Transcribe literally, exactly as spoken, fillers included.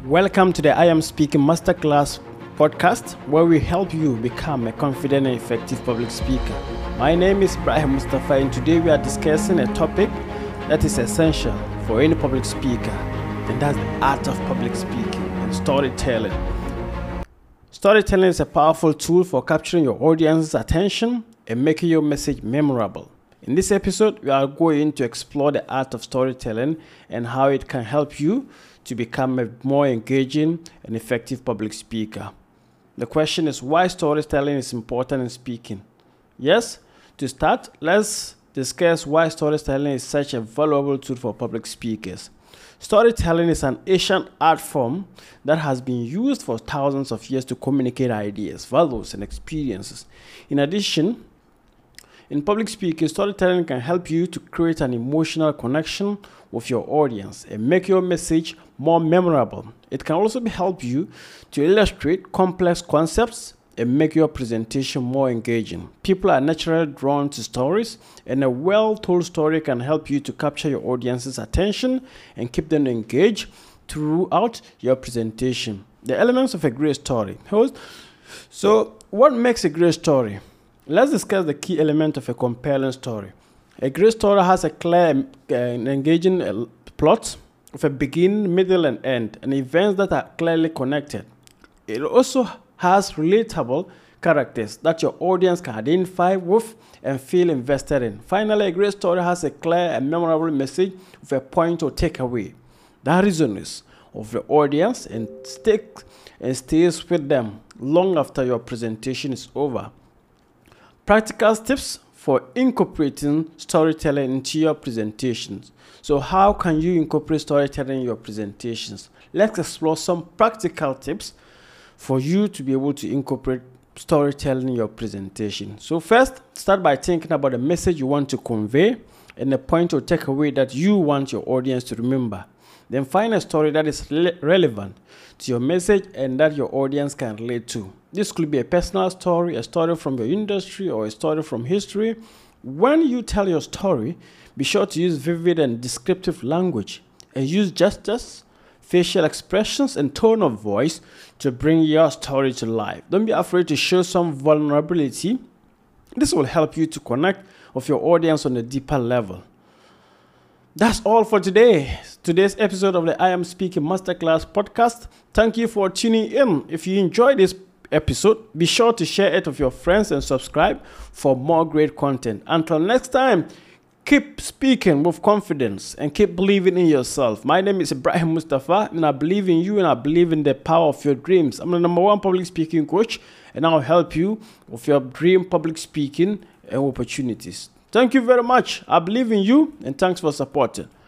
Welcome to the I Am Speaking Masterclass podcast, where we help you become a confident and effective public speaker. My name is Ibrahim Mustafa, and today we are discussing a topic that is essential for any public speaker, and that's the art of public speaking and storytelling. Storytelling is a powerful tool for capturing your audience's attention and making your message memorable. In this episode, we are going to explore the art of storytelling and how it can help you to become a more engaging and effective public speaker. The question is why storytelling is important in speaking. Yes, to start, let's discuss why storytelling is such a valuable tool for public speakers. Storytelling is an ancient art form that has been used for thousands of years to communicate ideas, values, and experiences. In addition, in public speaking, storytelling can help you to create an emotional connection with your audience and make your message more memorable. It can also help you to illustrate complex concepts and make your presentation more engaging. People are naturally drawn to stories, and a well-told story can help you to capture your audience's attention and keep them engaged throughout your presentation. The elements of a great story. So, what makes a great story? Let's discuss the key element of a compelling story. A great story has a clear and engaging uh, plot with a beginning, middle, and end, and events that are clearly connected. It also has relatable characters that your audience can identify with and feel invested in. Finally, a great story has a clear and memorable message with a point or takeaway that resonates with the audience and, stick, and stays with them long after your presentation is over. Practical tips for incorporating storytelling into your presentations. So how can you incorporate storytelling in your presentations? Let's explore some practical tips for you to be able to incorporate storytelling in your presentation. So first, start by thinking about the message you want to convey and the point or takeaway that you want your audience to remember. Then find a story that is le- relevant to your message and that your audience can relate to. This could be a personal story, a story from your industry, or a story from history. When you tell your story, be sure to use vivid and descriptive language and use gestures, facial expressions, and tone of voice to bring your story to life. Don't be afraid to show some vulnerability. This will help you to connect with your audience on a deeper level. That's all for today. Today's episode of the I Am Speaking Masterclass podcast. Thank you for tuning in. If you enjoyed this episode, be sure to share it with your friends and subscribe for more great content. Until next time, keep speaking with confidence and keep believing in yourself. My name is Ibrahim Mustafa, and I believe in you and I believe in the power of your dreams. I'm the number one public speaking coach, and I'll help you with your dream public speaking and opportunities. Thank you very much. I believe in you, and thanks for supporting.